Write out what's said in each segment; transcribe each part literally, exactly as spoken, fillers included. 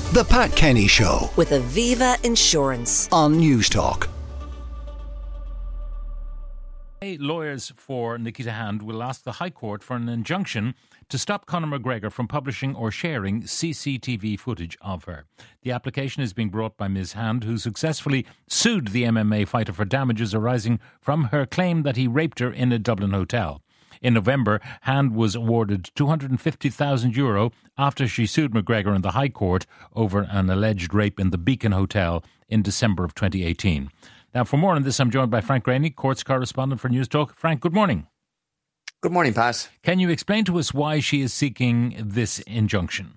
The Pat Kenny Show with Aviva Insurance on Newstalk. Lawyers for Nikita Hand will ask the High Court for an injunction to stop Conor McGregor from publishing or sharing C C T V footage of her. The application is being brought by Miz Hand, who successfully sued the M M A fighter for damages arising from her claim that he raped her in a Dublin hotel. In November, Hand was awarded two hundred fifty thousand euro after she sued McGregor in the High Court over an alleged rape in the Beacon Hotel in December of twenty eighteen. Now, for more on this, I'm joined by Frank Greaney, courts correspondent for Newstalk. Frank, good morning. Good morning, Pat. Can you explain to us why she is seeking this injunction?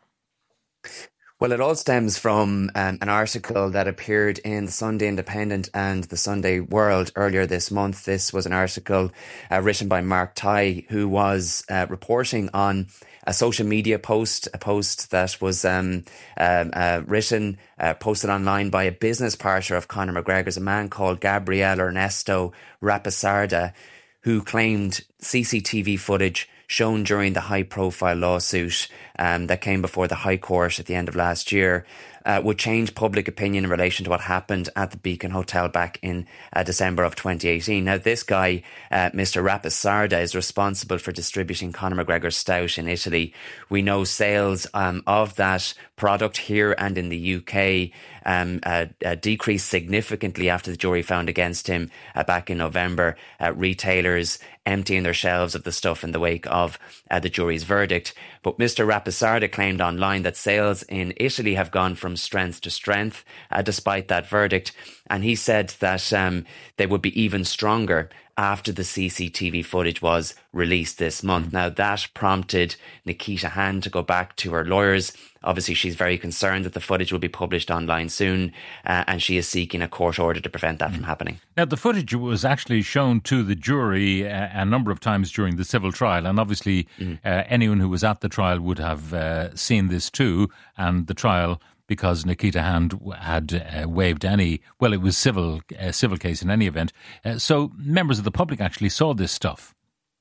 Well, it all stems from um, an article that appeared in the Sunday Independent and the Sunday World earlier this month. This was an article uh, written by Mark Tighe, who was uh, reporting on a social media post, a post that was um, um, uh, written, uh, posted online by a business partner of Conor McGregor's, a man called Gabriel Ernesto Rapisarda, who claimed C C T V footage shown during the high-profile lawsuit um, that came before the High Court at the end of last year uh, would change public opinion in relation to what happened at the Beacon Hotel back in uh, December of twenty eighteen. Now, this guy, uh, Mister Rapisarda, is responsible for distributing Conor McGregor's stout in Italy. We know sales um, of that product here and in the U K um, uh, uh, decreased significantly after the jury found against him uh, back in November. Uh, retailers emptying their shelves of the stuff in the wake of uh, the jury's verdict. But Mister Rapisarda claimed online that sales in Italy have gone from strength to strength uh, despite that verdict. And he said that um, they would be even stronger after the C C T V footage was released this month. Now, that prompted Nikita Hand to go back to her lawyers. Obviously, she's very concerned that the footage will be published online soon, uh, and she is seeking a court order to prevent that mm. from happening. Now, the footage was actually shown to the jury uh, a number of times during the civil trial, and obviously mm. uh, anyone who was at the trial would have uh, seen this too, and the trial, because Nikita Hand had uh, waived any, well, it was civil uh, civil case in any event. Uh, so members of the public actually saw this stuff.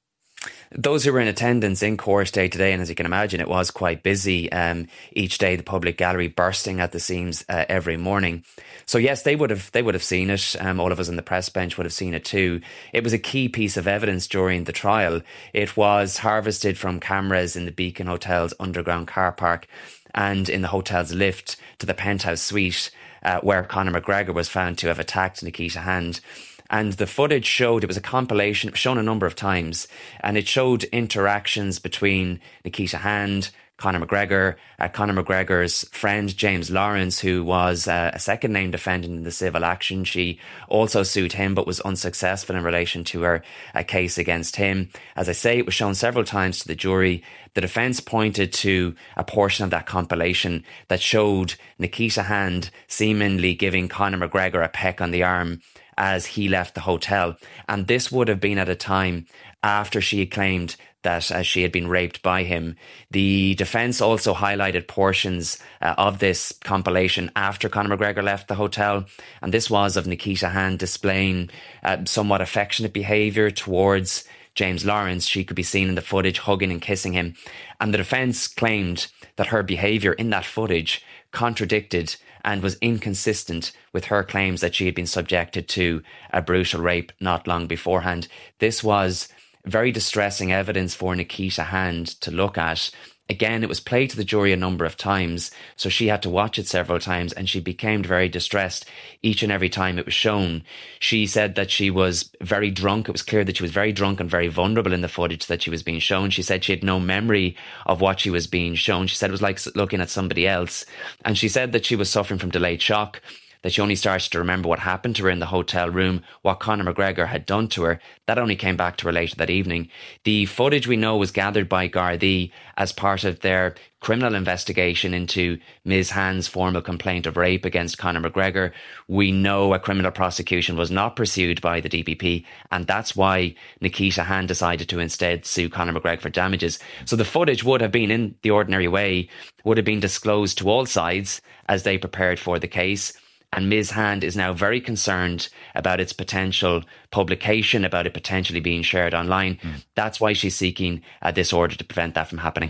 Those who were in attendance in court day today, and as you can imagine, it was quite busy um, each day, the public gallery bursting at the seams uh, every morning. So yes, they would have they would have seen it. Um, all of us on the press bench would have seen it too. It was a key piece of evidence during the trial. It was harvested from cameras in the Beacon Hotel's underground car park and in the hotel's lift to the penthouse suite uh, where Conor McGregor was found to have attacked Nikita Hand. And the footage showed, it was a compilation, it was shown a number of times, and it showed interactions between Nikita Hand, Conor McGregor, uh, Conor McGregor's friend James Lawrence, who was uh, a second named defendant in the civil action. She also sued him but was unsuccessful in relation to her uh, case against him. As I say, it was shown several times to the jury. The defence pointed to a portion of that compilation that showed Nikita Hand seemingly giving Conor McGregor a peck on the arm as he left the hotel. And this would have been at a time after she had claimed that uh, she had been raped by him. The defence also highlighted portions uh, of this compilation after Conor McGregor left the hotel. And this was of Nikita Hand displaying uh, somewhat affectionate behaviour towards James Lawrence. She could be seen in the footage hugging and kissing him. And the defence claimed that her behaviour in that footage contradicted and was inconsistent with her claims that she had been subjected to a brutal rape not long beforehand. This was very distressing evidence for Nikita Hand to look at. Again, it was played to the jury a number of times, so she had to watch it several times, and she became very distressed each and every time it was shown. She said that she was very drunk. It was clear that she was very drunk and very vulnerable in the footage that she was being shown. She said she had no memory of what she was being shown. She said it was like looking at somebody else. And she said that she was suffering from delayed shock, that she only started to remember what happened to her in the hotel room, what Conor McGregor had done to her. That only came back to her later that evening. The footage we know was gathered by Gardaí as part of their criminal investigation into Miz Hand's formal complaint of rape against Conor McGregor. We know a criminal prosecution was not pursued by the D P P, and that's why Nikita Hand decided to instead sue Conor McGregor for damages. So the footage would have been, in the ordinary way, would have been disclosed to all sides as they prepared for the case. And Miz Hand is now very concerned about its potential publication, about it potentially being shared online. Mm. That's why she's seeking uh, this order to prevent that from happening.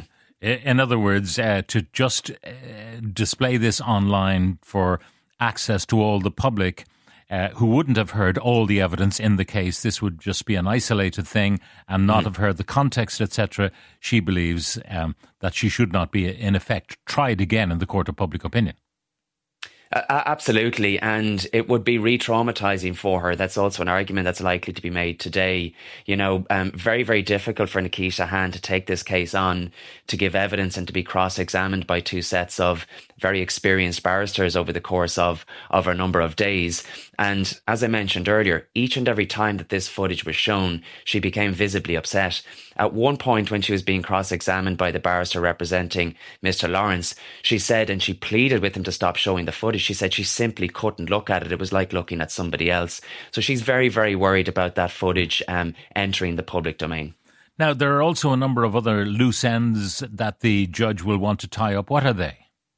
In other words, uh, to just uh, display this online for access to all the public uh, who wouldn't have heard all the evidence in the case, this would just be an isolated thing and not mm. have heard the context, et cetera. She believes um, that she should not be, in effect, tried again in the court of public opinion. Uh, absolutely, and it would be re-traumatizing for her. That's also an argument that's likely to be made today. You know, um, very, very difficult for Nikita Hand to take this case on, to give evidence and to be cross-examined by two sets of very experienced barristers over the course of, of a number of days. And as I mentioned earlier, each and every time that this footage was shown, she became visibly upset. At one point, when she was being cross-examined by the barrister representing Mister Lawrence, she said, and she pleaded with him to stop showing the footage, she said she simply couldn't look at it. It was like looking at somebody else. So she's very, very worried about that footage um, entering the public domain. Now, there are also a number of other loose ends that the judge will want to tie up. What are they?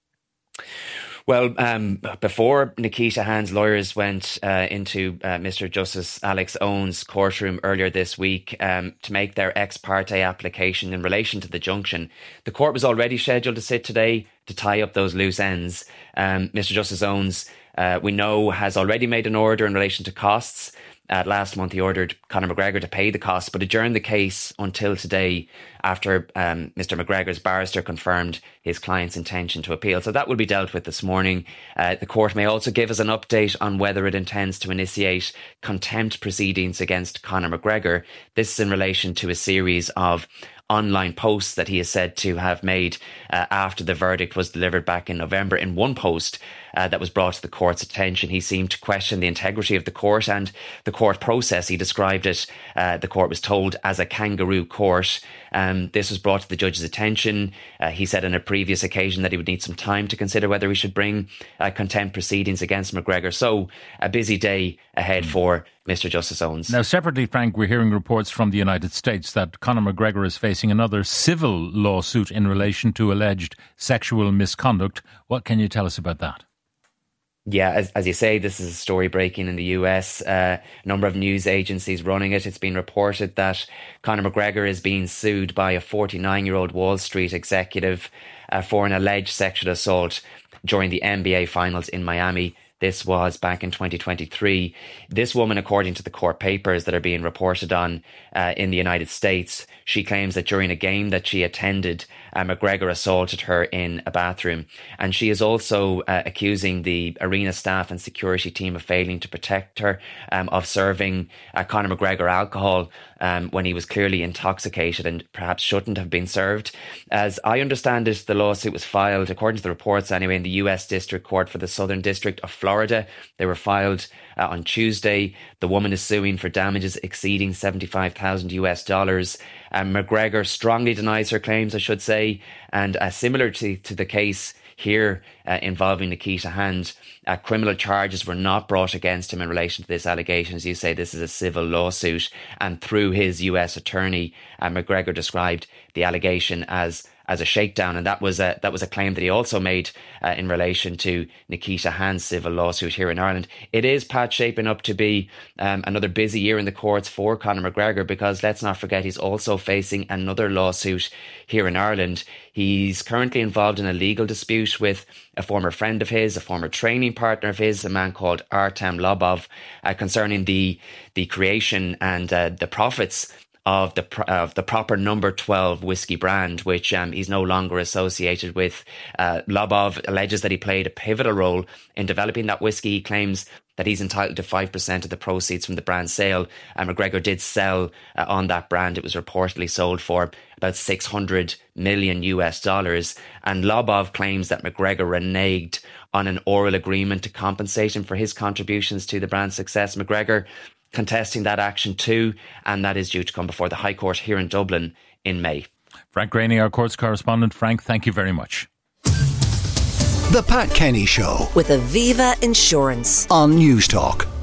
Well, um, before Nikita Hand's lawyers went uh, into uh, Mister Justice Alex Owen's courtroom earlier this week um, to make their ex parte application in relation to the junction, the court was already scheduled to sit today to tie up those loose ends. Um, Mister Justice Owens, uh, we know, has already made an order in relation to costs. Uh, last month, he ordered Conor McGregor to pay the costs, but adjourned the case until today after um, Mister McGregor's barrister confirmed his client's intention to appeal. So that will be dealt with this morning. Uh, the court may also give us an update on whether it intends to initiate contempt proceedings against Conor McGregor. This is in relation to a series of online posts that he is said to have made uh, after the verdict was delivered back in November. In one post uh, that was brought to the court's attention, he seemed to question the integrity of the court and the court process. He described it, uh, the court was told, as a kangaroo court. Um, this was brought to the judge's attention. Uh, he said on a previous occasion that he would need some time to consider whether he should bring uh, contempt proceedings against McGregor. So a busy day ahead for Mister Justice Owens. Now, separately, Frank, we're hearing reports from the United States that Conor McGregor is facing another civil lawsuit in relation to alleged sexual misconduct. What can you tell us about that? Yeah, as, as you say, this is a story breaking in the U S. Uh, a number of news agencies running it. It's been reported that Conor McGregor is being sued by a forty-nine-year-old Wall Street executive uh, for an alleged sexual assault during the N B A Finals in Miami. This was back in twenty twenty-three. This woman, according to the court papers that are being reported on uh, in the United States, she claims that during a game that she attended, uh, McGregor assaulted her in a bathroom. And she is also uh, accusing the arena staff and security team of failing to protect her, um, of serving uh, Conor McGregor alcohol um, when he was clearly intoxicated and perhaps shouldn't have been served. As I understand it, the lawsuit was filed, according to the reports anyway, in the U S District Court for the Southern District of Florida. They were filed uh, on Tuesday. The woman is suing for damages exceeding seventy-five thousand US dollars. Um, McGregor strongly denies her claims, I should say, and uh, similar to, to the case here uh, involving Nikita Hand, uh, criminal charges were not brought against him in relation to this allegation. As you say, this is a civil lawsuit, and through his U S attorney, uh, McGregor described the allegation as as a shakedown, and that was a that was a claim that he also made uh, in relation to Nikita Hand's civil lawsuit here in Ireland. It is, Pat, shaping up to be um, another busy year in the courts for Conor McGregor, because let's not forget he's also facing another lawsuit here in Ireland. He's currently involved in a legal dispute with a former friend of his, a former training partner of his, a man called Artem Lobov, uh, concerning the the creation and uh, the profits of the of the proper number twelve whiskey brand, which um, he's no longer associated with. Uh, Lobov alleges that he played a pivotal role in developing that whiskey. He claims that he's entitled to five percent of the proceeds from the brand sale. And McGregor did sell uh, on that brand. It was reportedly sold for about six hundred million US dollars. And Lobov claims that McGregor reneged on an oral agreement to compensate him for his contributions to the brand's success. McGregor contesting that action too, and that is due to come before the High Court here in Dublin in May. Frank Greaney, our courts correspondent. Frank, thank you very much. The Pat Kenny Show with Aviva Insurance on News Talk.